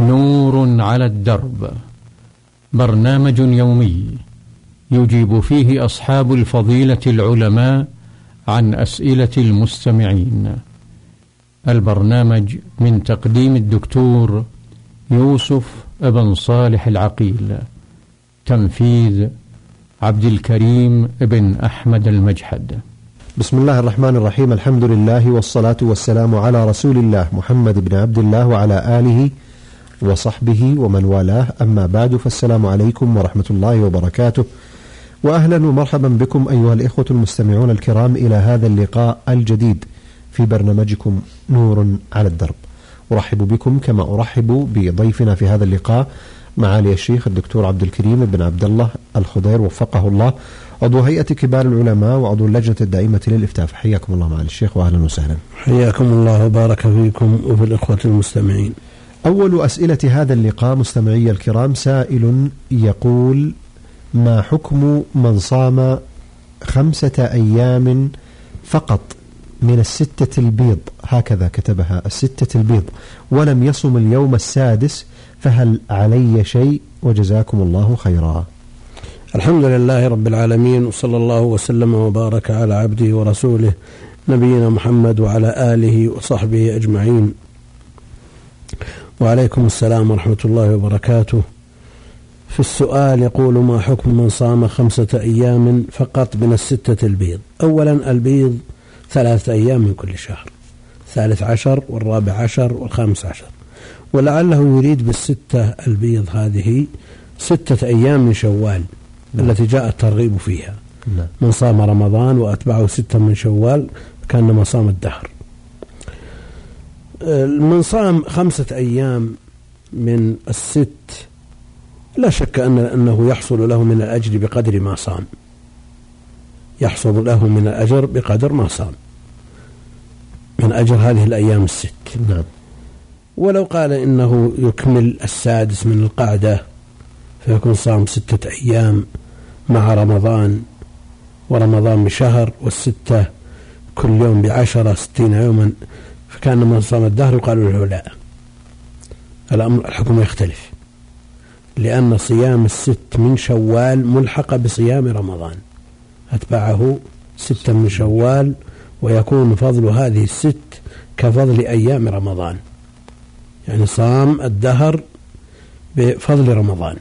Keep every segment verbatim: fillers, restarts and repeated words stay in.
نور على الدرب، برنامج يومي يجيب فيه أصحاب الفضيلة العلماء عن أسئلة المستمعين. البرنامج من تقديم الدكتور يوسف بن صالح العقيل، تنفيذ عبد الكريم بن أحمد المجحد. بسم الله الرحمن الرحيم، الحمد لله والصلاة والسلام على رسول الله محمد بن عبد الله وعلى آله وصحبه ومن والاه، أما بعد، فالسلام عليكم ورحمة الله وبركاته، وأهلا ومرحبا بكم أيها الإخوة المستمعون الكرام إلى هذا اللقاء الجديد في برنامجكم نور على الدرب. أرحب بكم كما أرحب بضيفنا في هذا اللقاء معالي الشيخ الدكتور عبد الكريم بن عبد الله الخضير وفقه الله، عضو هيئة كبار العلماء وعضو اللجنة الدائمة للإفتاء. حياكم الله معالي الشيخ وأهلا وسهلا. حياكم الله وبارك فيكم وفي الإخوة المستمعين. أول أسئلة هذا اللقاء مستمعي الكرام، سائل يقول: ما حكم من صام خمسة أيام فقط من الستة البيض، هكذا كتبها، الستة البيض، ولم يصم اليوم السادس، فهل علي شيء؟ وجزاكم الله خيرا. الحمد لله رب العالمين، وصلى الله وسلم وبارك على عبده ورسوله نبينا محمد وعلى آله وصحبه أجمعين. وعليكم السلام ورحمة الله وبركاته. في السؤال يقول: ما حكم من صام خمسة أيام فقط من الستة البيض؟ أولا، البيض ثلاثة أيام من كل شهر، الثالث عشر والرابع عشر والخامس عشر، ولعله يريد بالستة البيض هذه ستة أيام من شوال التي جاء الترغيب فيها. من صام رمضان وأتبعه ستة من شوال كأنما صام الدهر. من صام خمسة أيام من الست لا شك أن أنه يحصل له من الأجر بقدر ما صام، يحصل له من الأجر بقدر ما صام من أجر هذه الأيام الست. نعم. ولو قال إنه يكمل السادس من القعدة فيكون صام ستة أيام مع رمضان، ورمضان بشهر، والستة كل يوم بعشرة ستين يوما، فكان من صام الدهر يقال له لا، الأمر الحكم يختلف، لأن صيام الست من شوال ملحق بصيام رمضان، أتبعه ستة من شوال، ويكون فضل هذه الست كفضل أيام رمضان، يعني صام الدهر بفضل رمضان،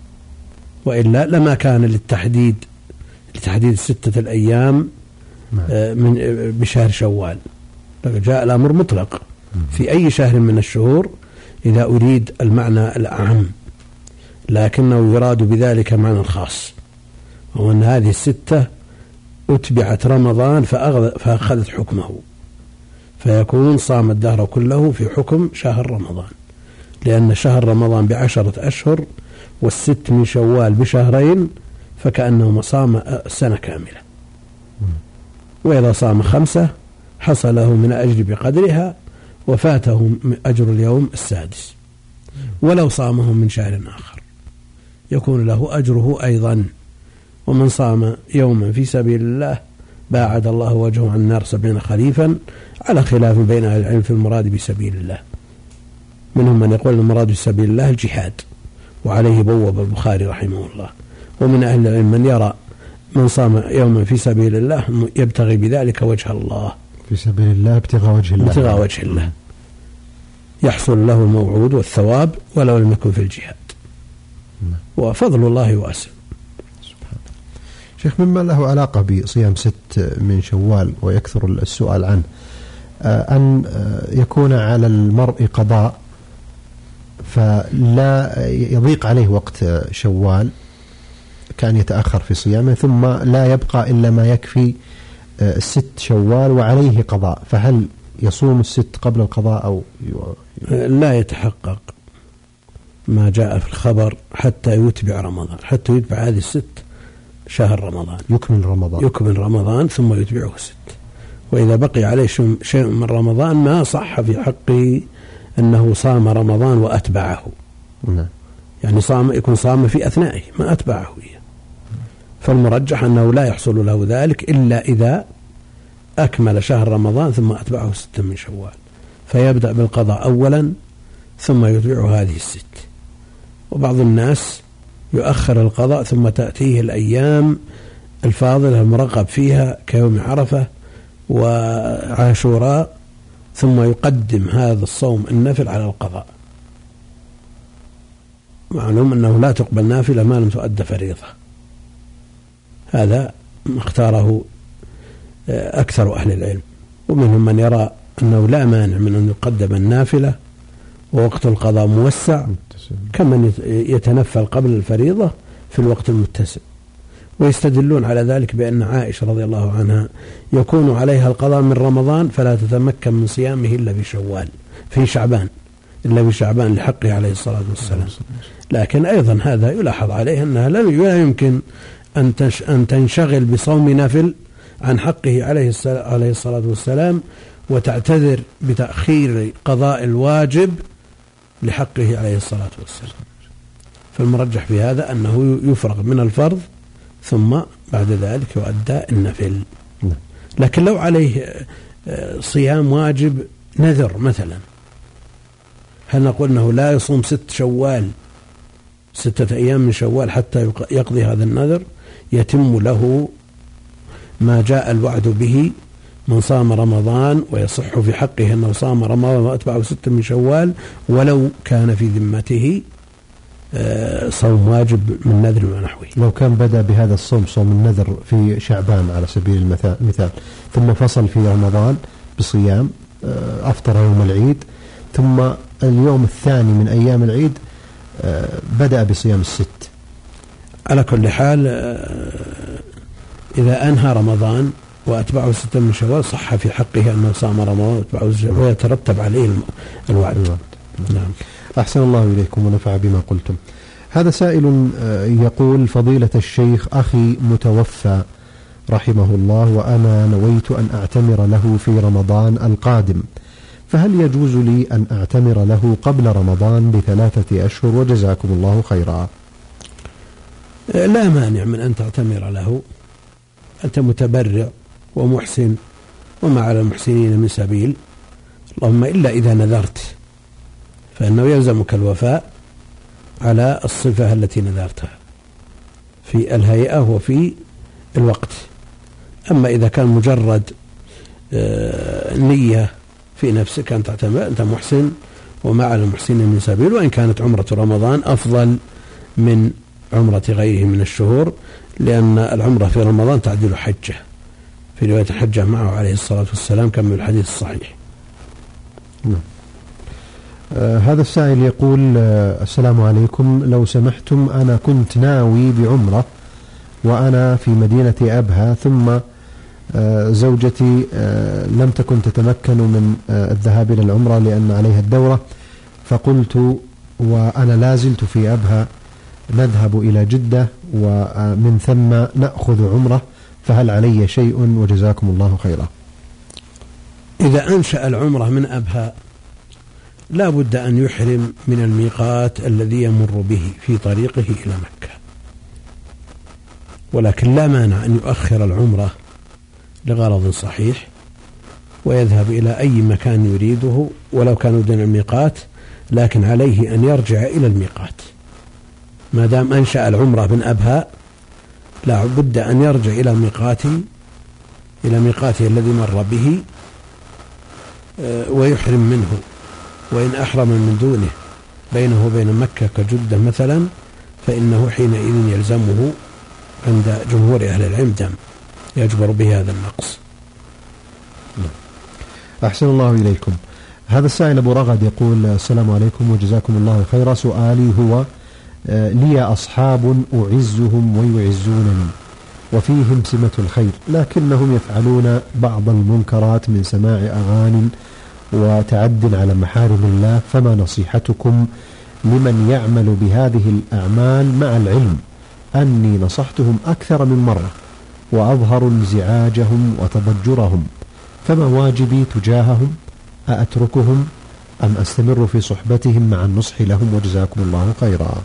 وإلا لما كان للتحديد لتحديد ستة الأيام من بشهر شوال، جاء الأمر مطلق في أي شهر من الشهور إذا أريد المعنى الأعم، لكنه يراد بذلك معنى خاص، وهو أن هذه الستة أتبعت رمضان فأخذت حكمه، فيكون صام الدهر كله في حكم شهر رمضان، لأن شهر رمضان بعشرة أشهر والست من شوال بشهرين، فكأنه صام سنة كاملة. وإذا صام خمسة حصل له من أجر بقدرها، وفاته أجر اليوم السادس. ولو صامه من شهر آخر يكون له أجره أيضا. ومن صام يوما في سبيل الله باعد الله وجهه عن النار سبعين خريفا، على خلاف بين أهل العلم في المراد بسبيل الله. منهم من يقول المراد بسبيل الله الجهاد، وعليه بوب البخاري رحمه الله. ومن أهل العلم من يرى من صام يوما في سبيل الله يبتغي بذلك وجه الله، في سبيل الله ابتغاء وجه الله، ابتغاء وجه الله، يحصل له الموعود والثواب ولو لم يكن في الجهاد. وفضل الله واسع. شيخ، مما له علاقة بصيام ست من شوال ويكثر السؤال عنه، أن يكون على المرء قضاء فلا يضيق عليه وقت شوال، كان يتأخر في صيامه، ثم لا يبقى إلا ما يكفي الست شوال وعليه قضاء، فهل يصوم الست قبل القضاء أو لا يتحقق ما جاء في الخبر حتى يتبع رمضان، حتى يتبع هذه الست شهر رمضان، يكمل رمضان يكمل رمضان ثم يتبعه ست. وإذا بقي عليه شيء من رمضان ما صح في حقه أنه صام رمضان وأتبعه. نعم. يعني صام يكون صام في أثنائه ما أتبعه إياه. فالمرجح أنه لا يحصل له ذلك إلا إذا أكمل شهر رمضان ثم أتبعه ستة من شوال، فيبدأ بالقضاء أولا ثم يتبع هذه الست. وبعض الناس يؤخر القضاء ثم تأتيه الأيام الفاضلة المرغب فيها كيوم عرفة وعاشوراء ثم يقدم هذا الصوم النفل على القضاء. معلوم أنه لا تقبل نافلة ما لم تؤد فريضة. هذا اختاره أكثر أهل العلم، ومنهم من يرى أنه لا مانع من أن يقدم النافلة ووقت القضاء موسع كمن يتنفل قبل الفريضة في الوقت المتسع. ويستدلون على ذلك بأن عائشة رضي الله عنها يكون عليها القضاء من رمضان فلا تتمكن من صيامه إلا بشوال في شعبان إلا بشعبان لحقه عليه الصلاة والسلام. لكن أيضا هذا يلاحظ عليه أنها لا يمكن أن تنشغل بصوم نافل عن حقه عليه الصلاة والسلام وتعتذر بتأخير قضاء الواجب لحقه عليه الصلاة والسلام. فالمرجح في هذا أنه يفرغ من الفرض ثم بعد ذلك يؤدى النفل. لكن لو عليه صيام واجب نذر مثلا، هل نقول أنه لا يصوم ست شوال ستة أيام من شوال حتى يقضي هذا النذر؟ يتم له ما جاء الوعد به من صام رمضان ويصح في حقه أنه صام رمضان وأتبعه ستة من شوال ولو كان في ذمته صوم واجب من نذر ونحوه. لو كان بدأ بهذا الصوم صوم النذر في شعبان على سبيل المثال ثم فصل في رمضان بصيام أفطر يوم العيد ثم اليوم الثاني من أيام العيد بدأ بصيام الست. على كل حال إذا أنهى رمضان وأتبعه ستة من شوال صح في حقه أنه صام رمضان وأتبعه شوال ويترتب عليه الوعد. نعم. أحسن الله إليكم ونفع بما قلتم. هذا سائل يقول: فضيلة الشيخ، أخي متوفى رحمه الله وأنا نويت أن أعتمر له في رمضان القادم، فهل يجوز لي أن أعتمر له قبل رمضان بثلاثة أشهر وجزاكم الله خيرا؟ لا مانع من أن تعتمر له، أنت متبرع ومحسن وما على المحسنين من سبيل، اللهم إلا إذا نذرت فإنه يلزمك الوفاء على الصفة التي نذرتها في الهيئة وفي الوقت. أما إذا كان مجرد نية في نفسك أن تعتمر أنت محسن وما على المحسنين من سبيل، وإن كانت عمرة رمضان أفضل من عمرة غيره من الشهور، لأن العمرة في رمضان تعدل حجة، في رواية حجة معه عليه الصلاة والسلام كما في الحديث الصحيح. نعم. آه هذا السائل يقول: آه السلام عليكم، لو سمحتم أنا كنت ناوي بعمرة وأنا في مدينة أبها، ثم آه زوجتي آه لم تكن تتمكن من آه الذهاب إلى العمرة لأن عليها الدورة، فقلت وأنا لازلت في أبها نذهب إلى جدة ومن ثم نأخذ عمرة، فهل علي شيء وجزاكم الله خيرا؟ إذا أنشأ العمرة من أبها لا بد أن يحرم من الميقات الذي يمر به في طريقه إلى مكة، ولكن لا مانع أن يؤخر العمرة لغرض صحيح ويذهب إلى أي مكان يريده ولو كان دون الميقات، لكن عليه أن يرجع إلى الميقات. ما دام أنشأ العمرة من أبها لا بد أن يرجع إلى ميقاته إلى ميقاته الذي مر به ويحرم منه، وإن أحرم من دونه بينه وبين مكة كجدة مثلا فإنه حينئذ يلزمه عند جمهور أهل العلم دم يجبر به هذا النقص. أحسن الله إليكم. هذا السائل أبو رغد يقول: السلام عليكم وجزاكم الله خيرا، سؤالي هو: لي أصحاب أعزهم ويعزونني وفيهم سمة الخير، لكنهم يفعلون بعض المنكرات من سماع أغاني وتعد على محارم الله، فما نصيحتكم لمن يعمل بهذه الأعمال مع العلم أني نصحتهم أكثر من مرة وأظهر انزعاجهم وتضجرهم، فما واجبي تجاههم؟ أأتركهم أم أستمر في صحبتهم مع النصح لهم وجزاكم الله خيرا؟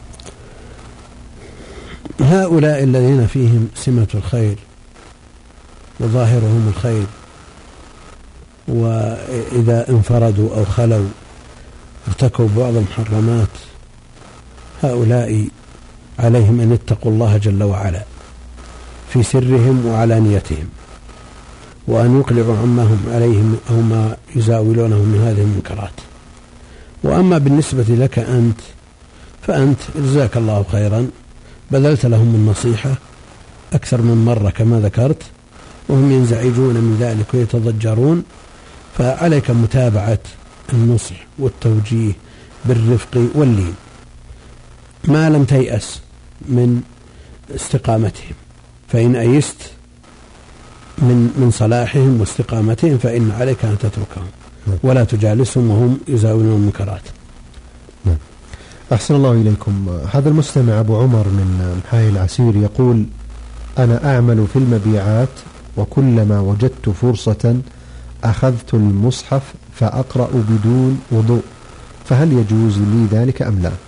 هؤلاء الذين فيهم سمة الخير وظاهرهم الخير وإذا انفردوا أو خلوا ارتكبوا بعض المحرمات هؤلاء عليهم أن يتقوا الله جل وعلا في سرهم وعلانيتهم، وأن يقلعوا عما هم عليهم أو ما يزاولونه من هذه المنكرات. وأما بالنسبة لك أنت فأنت جزاك الله خيرا بذلت لهم النصيحة أكثر من مرة كما ذكرت، وهم ينزعجون من ذلك ويتضجرون، فعليك متابعة النصح والتوجيه بالرفق واللين ما لم تيأس من استقامتهم، فإن أيست من من صلاحهم واستقامتهم فإن عليك أن تتركهم ولا تجالسهم وهم يزاولون المنكرات. نعم. أحسن الله إليكم. هذا المستمع أبو عمر من محاي العسير يقول: أنا أعمل في المبيعات، وكلما وجدت فرصة أخذت المصحف فأقرأ بدون وضوء، فهل يجوز لي ذلك أم لا؟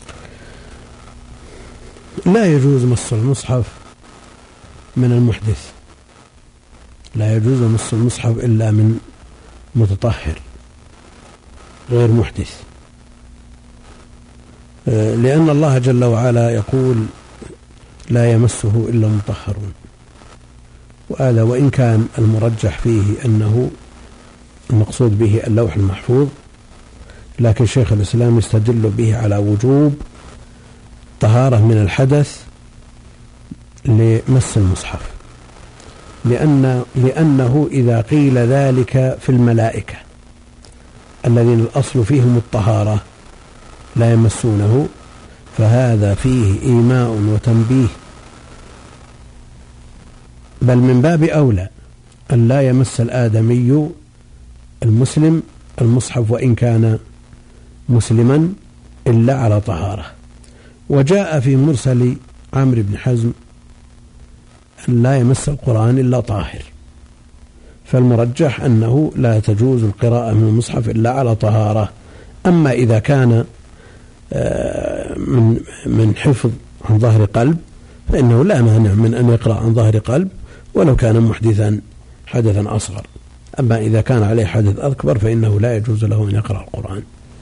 لا يجوز مس المصحف من المحدث، لا يجوز مس المصحف إلا من متطهر غير محدث، لأن الله جل وعلا يقول: لا يمسه إلا المطهرون. وهذا وإن كان المرجح فيه أنه المقصود به اللوح المحفوظ، لكن شيخ الإسلام يستدل به على وجوب طهارة من الحدث لمس المصحف، لأن لأنه إذا قيل ذلك في الملائكة الذين الأصل فيهم الطهارة لا يمسونه، فهذا فيه إيماء وتنبيه، بل من باب أولى أن لا يمس الآدمي المسلم المصحف وإن كان مسلما إلا على طهارة. وجاء في مرسل عمرو بن حزم أن لا يمس القرآن إلا طاهر، فالمرجح أنه لا تجوز القراءة من المصحف إلا على طهارة. أما إذا كان من من حفظ عن ظهر قلب فإنه لا مانع من أن يقرأ عن ظهر قلب ولو كان محدثا حدثا أصغر. أما إذا كان عليه حدث أكبر فإنه لا يجوز له أن يقرأ القرآن.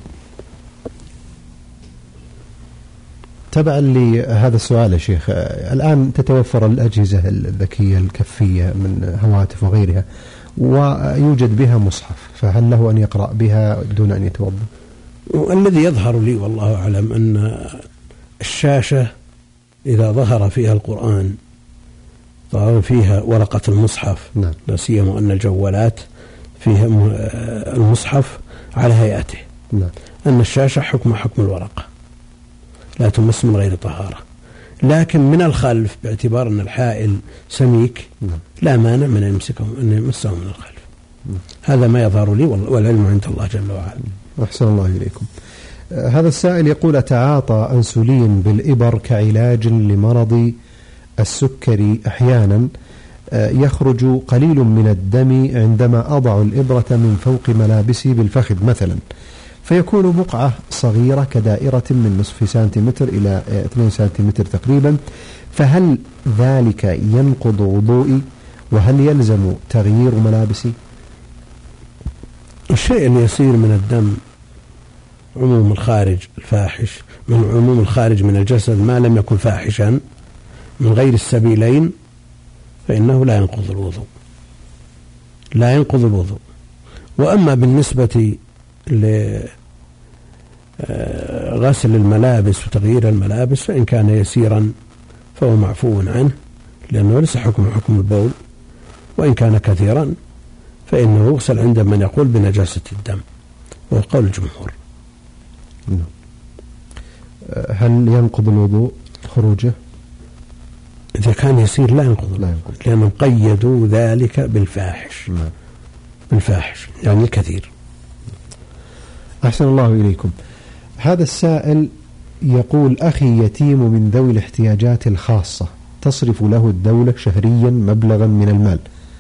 تبعا لهذا السؤال يا شيخ، الآن تتوفر الأجهزة الذكية الكفية من هواتف وغيرها ويوجد بها مصحف، فهل له أن يقرأ بها دون أن يتوضأ؟ الذي يظهر لي والله أعلم أن الشاشة إذا ظهر فيها القرآن ظهر فيها ورقة المصحف، نعم. لا سيما أن الجوالات فيها المصحف على هيئته، نعم. أن الشاشة حكم حكم الورقة لا تمس من غير طهارة، لكن من الخلف باعتبار أن الحائل سميك نعم. لا مانع من أن يمسكه أن يمسه من الخلف. نعم. هذا ما يظهر لي والعلم عند الله جل وعلا. أحسن الله إليكم. هذا السائل يقول: أتعاطى أنسولين بالإبر كعلاج لمرض السكري أحيانا يخرج قليل من الدم عندما أضع الإبرة من فوق ملابسي بالفخذ مثلا، فيكون بقعة صغيرة كدائرة من نصف سنتيمتر إلى اثنين سنتيمتر تقريبا، فهل ذلك ينقض وضوئي؟ وهل يلزم تغيير ملابسي؟ الشيء اللي يصير من الدم عموم الخارج الفاحش من عموم الخارج من الجسد ما لم يكن فاحشا من غير السبيلين فإنه لا ينقض الوضوء، لا ينقض الوضوء. وأما بالنسبة لغسل الملابس وتغيير الملابس فإن كان يسيرا فهو معفو عنه لأنه ليس حكم حكم البول، وإن كان كثيرا فإنه يغسل عند من يقول بنجاسة الدم، وهو قول الجمهور. هل ينقض الوضوء خروجه؟ إذا كان يسير لا ينقض, لا ينقض. لأنهم قيدوا ذلك بالفاحش. لا. بالفاحش يعني الكثير. أحسن الله إليكم. هذا السائل يقول: أخي يتيم من ذوي الاحتياجات الخاصة تصرف له الدولة شهريا مبلغا من المال،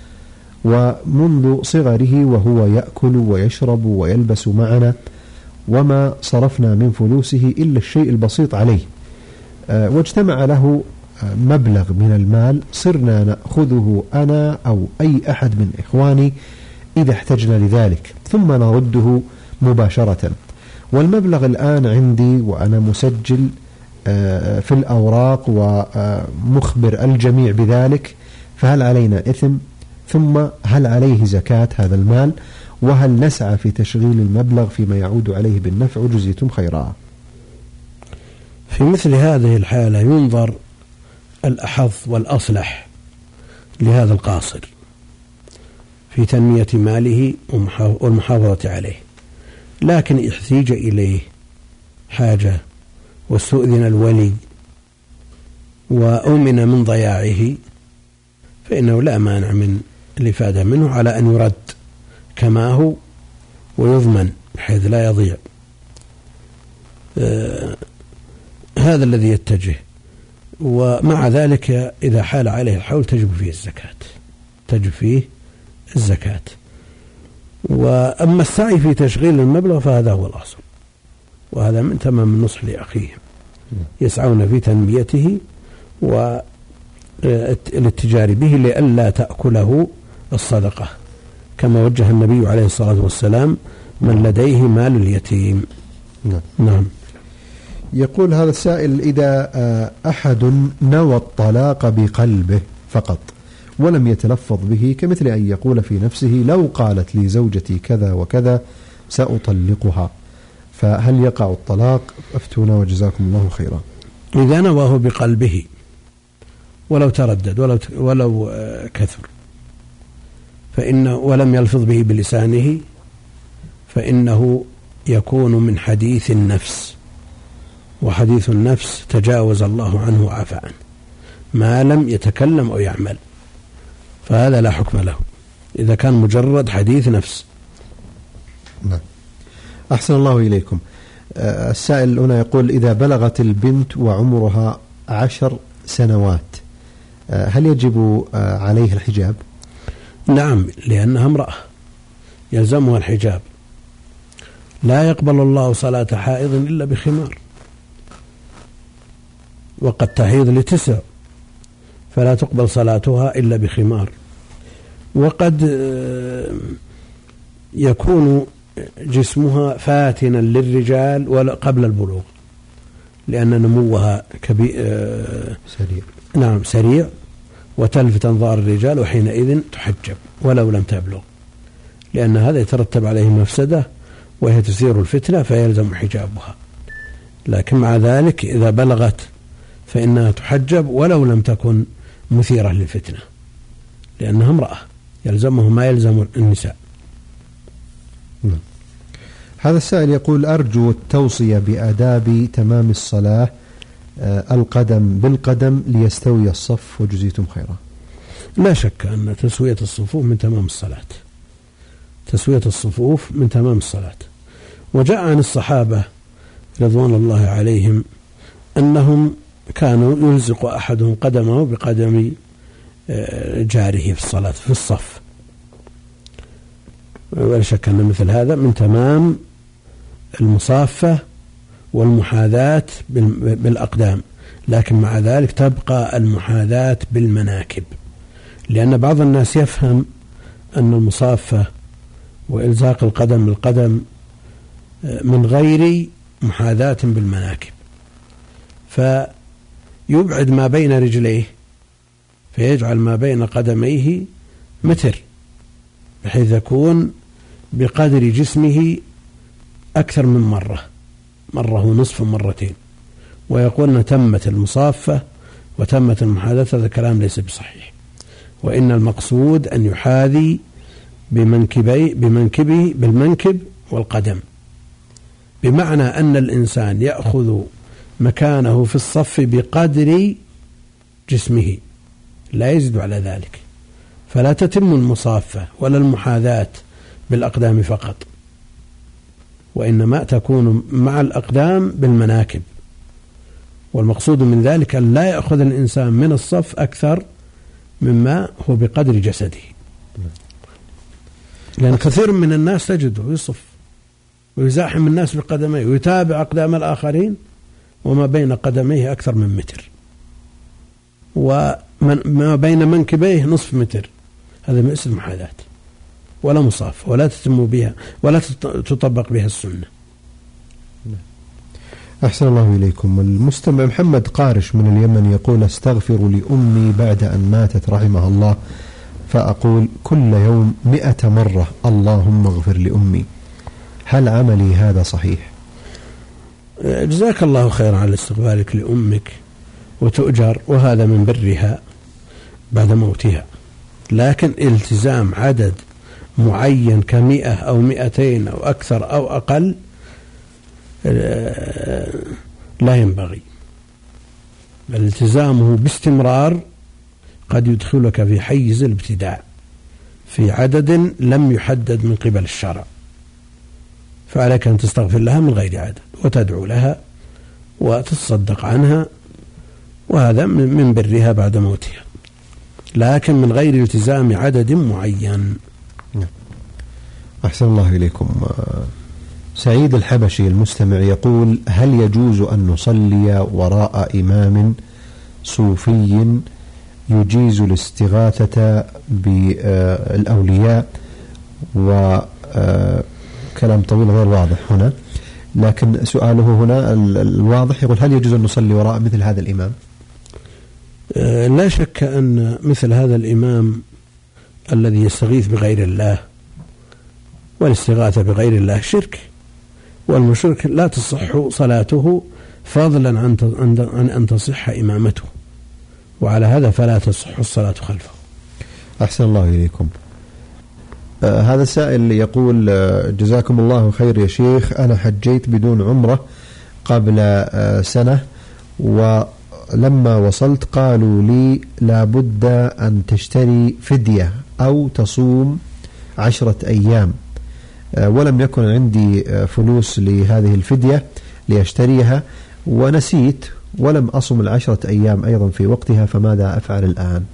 ومنذ صغره وهو يأكل ويشرب ويلبس معنا، وما صرفنا من فلوسه إلا الشيء البسيط عليه، أه واجتمع له مبلغ من المال صرنا نأخذه أنا أو أي أحد من إخواني إذا احتجنا لذلك ثم نرده مباشرة، والمبلغ الآن عندي وأنا مسجل في الأوراق ومخبر الجميع بذلك، فهل علينا إثم؟ ثم هل عليه زكاة هذا المال؟ وهل نسعى في تشغيل المبلغ فيما يعود عليه بالنفع؟ وجزيتم خيرا. في مثل هذه الحالة ينظر الأحظ والأصلح لهذا القاصر في تنمية ماله والمحافظة عليه، لكن احتيج إليه حاجة واستؤذن الولي وأمن من ضياعه فإنه لا مانع من الإفادة منه على أن يرد كما هو ويضمن بحيث لا يضيع. آه هذا الذي يتجه. ومع ذلك إذا حال عليه الحول تجب فيه الزكاة تجب فيه الزكاة. وأما السعي في تشغيل المبلغ فهذا هو الأصل، وهذا من تمام النصح لأخيهم، يسعون في تنميته والاتجار به لئلا تأكله الصدقة، كما وجه النبي عليه الصلاة والسلام: من لديه مال اليتيم. نعم. نعم. يقول هذا السائل: إذا أحد نوى الطلاق بقلبه فقط ولم يتلفظ به، كمثل أن يقول في نفسه: لو قالت لي زوجتي كذا وكذا سأطلقها، فهل يقع الطلاق؟ أفتونا وجزاكم الله خيرا. إذا نواه بقلبه ولو تردد ولو ولو كثر فإنه ولم يلفظ به بلسانه فإنه يكون من حديث النفس، وحديث النفس تجاوز الله عنه وعفى عنه ما لم يتكلم أو يعمل، فهذا لا حكم له إذا كان مجرد حديث نفس. نعم. أحسن الله إليكم. السائل هنا يقول: إذا بلغت البنت وعمرها عشر سنوات هل يجب عليه الحجاب؟ نعم، لأنها امرأة يلزمها الحجاب. لا يقبل الله صلاة حائض إلا بخمار، وقد تحيض لتسع فلا تقبل صلاتها إلا بخمار. وقد يكون جسمها فاتنا للرجال قبل البلوغ لأن نموها كبير سريع. نعم سريع، وتلفت أنظار الرجال، وحينئذ تحجب ولو لم تبلغ، لأن هذا يترتب عليه مفسدة وهي تثير الفتنة فيلزم حجابها. لكن مع ذلك إذا بلغت فإنها تحجب ولو لم تكن مثيرة للفتنة، لأنها امرأة يلزمه ما يلزم النساء. نعم. هذا السائل يقول: أرجو التوصية بآداب تمام الصلاة القدم بالقدم ليستوي الصف، وجزيتم خيرا. لا شك أن تسوية الصفوف من تمام الصلاة، تسوية الصفوف من تمام الصلاة. وجاء عن الصحابة رضوان الله عليهم أنهم كانوا يلزق أحدهم قدمه بقدم جاره في الصلاة في الصف، ولا شك أن مثل هذا من تمام المصافة والمحاذاة بالأقدام، لكن مع ذلك تبقى المحاذاة بالمناكب، لأن بعض الناس يفهم أن المصافة وإلزاق القدم بالقدم من غير محاذاة بالمناكب، فيبعد ما بين رجليه فيجعل ما بين قدميه متر، بحيث يكون بقدر جسمه أكثر من مرة، مرة ونصف مرتين، ويقولون تمت المصافة وتمت المحاذاة. هذا كلام ليس بصحيح، وإن المقصود أن يحاذي بمنكبي بمنكبه بالمنكب والقدم، بمعنى أن الإنسان يأخذ مكانه في الصف بقدر جسمه لا يزيد على ذلك، فلا تتم المصافة ولا المحاذاة بالأقدام فقط، وإنما تكون مع الأقدام بالمناكب. والمقصود من ذلك أن لا يأخذ الإنسان من الصف أكثر مما هو بقدر جسده، لأن كثير من الناس تجده يصف ويزاحم الناس بقدميه ويتابع أقدام الآخرين وما بين قدميه أكثر من متر، وما بين منكبيه نصف متر. هذا ليس المحاذاة ولا مصافة ولا تتم بها ولا تطبق بها السنة. أحسن الله إليكم. المستمع محمد قارش من اليمن يقول: استغفر لأمي بعد أن ماتت رحمها الله، فأقول كل يوم مئة مرة اللهم اغفر لأمي، هل عملي هذا صحيح؟ جزاك الله خيرا على استغفارك لأمك وتؤجر، وهذا من برها بعد موتها، لكن التزام عدد معين كمئة أو مئتين أو أكثر أو أقل لا ينبغي. الالتزامه باستمرار قد يدخلك في حيز الابتداع في عدد لم يحدد من قبل الشرع، فعليك أن تستغفر لها من غير عدد وتدعو لها وتتصدق عنها، وهذا من برها بعد موتها، لكن من غير التزام عدد معين. أحسن الله إليكم. سعيد الحبشي المستمع يقول: هل يجوز أن نصلي وراء إمام صوفي يجيز الاستغاثة بالأولياء؟ وكلام طويل غير واضح هنا، لكن سؤاله هنا الواضح يقول: هل يجوز أن نصلي وراء مثل هذا الإمام؟ لا شك أن مثل هذا الإمام الذي يستغيث بغير الله، والاستغاثة بغير الله شرك، والمشرك لا تصح صلاته فضلا عن أن تصح إمامته، وعلى هذا فلا تصح الصلاة خلفه. أحسن الله إليكم. آه هذا السائل يقول: آه جزاكم الله خير يا شيخ، أنا حجيت بدون عمرة قبل آه سنة، ولما وصلت قالوا لي لابد أن تشتري فدية أو تصوم عشرة أيام، آه ولم يكن عندي آه فلوس لهذه الفدية ليشتريها، ونسيت ولم أصم العشرة أيام أيضا في وقتها، فماذا أفعل الآن؟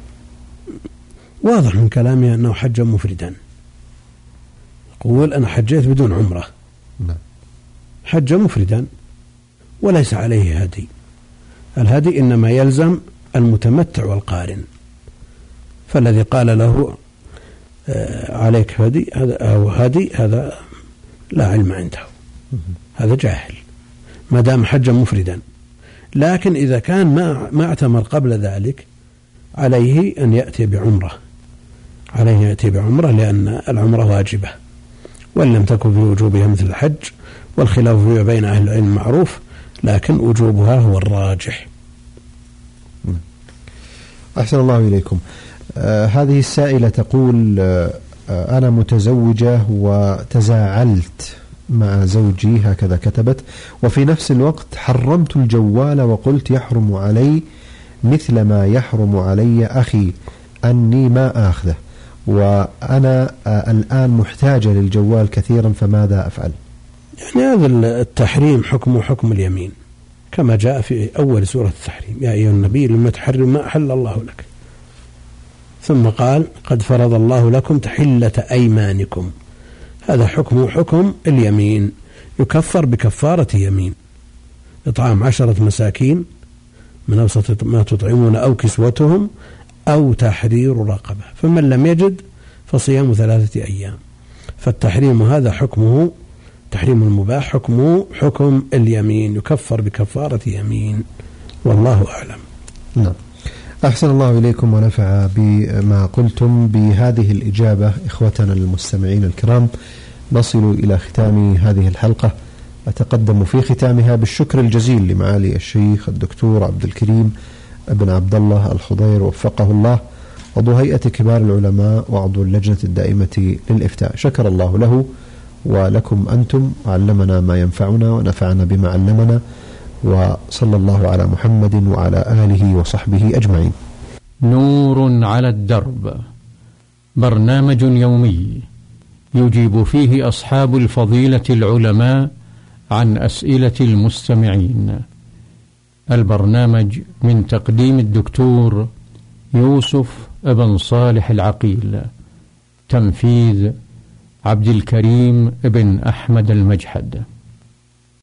واضح من كلامي أنه حج مفردا، يقول أنا حجيت بدون عمرة. نعم. حج مفردا وليس عليه هدي، الهدي إنما يلزم المتمتع والقارن، فالذي قال له عليك هدي أو هدي هذا لا علم عنده، هذا جاهل ما دام حج مفردا. لكن إذا كان ما ما اعتمر قبل ذلك عليه أن يأتي بعمرة، عليه يأتي بعمرة لأن العمرة واجبة، وإن لم تكن في وجوبها مثل الحج، والخلاف فيها بين أهل العلم معروف، لكن وجوبها هو الراجح. أحسن الله إليكم. آه هذه السائلة تقول: آه أنا متزوجة وتزاعلت مع زوجي، هكذا كتبت، وفي نفس الوقت حرمت الجوال وقلت يحرم علي مثل ما يحرم علي أخي أني ما آخذه، وأنا الآن محتاجة للجوال كثيرا، فماذا أفعل؟ يعني هذا التحريم حكم حكم اليمين، كما جاء في أول سورة التحريم: يا أيها النبي لما تحرم ما أحل الله لك، ثم قال: قد فرض الله لكم تحلة أيمانكم. هذا حكم حكم اليمين، يكفر بكفارة يمين: إطعام عشرة مساكين من أوسط ما تطعمون أو كسوتهم أو تحرير رقبة، فمن لم يجد فصيام ثلاثة أيام. فالتحريم هذا حكمه تحريم المباح، حكمه حكم اليمين، يكفر بكفارة يمين، والله أعلم. نعم. أحسن الله إليكم ونفع بما قلتم. بهذه الإجابة إخوتنا المستمعين الكرام نصل إلى ختام هذه الحلقة. أتقدم في ختامها بالشكر الجزيل لمعالي الشيخ الدكتور عبد الكريم بن عبد الله الخضير وفقه الله، عضو هيئة كبار العلماء وعضو اللجنة الدائمة للإفتاء. شكر الله له ولكم أنتم، وعلمنا ما ينفعنا ونفعنا بما علمنا، وصلى الله على محمد وعلى آله وصحبه أجمعين. نور على الدرب، برنامج يومي يجيب فيه أصحاب الفضيلة العلماء عن أسئلة المستمعين. البرنامج من تقديم الدكتور يوسف بن صالح العقيل، تنفيذ عبد الكريم بن أحمد المجحد.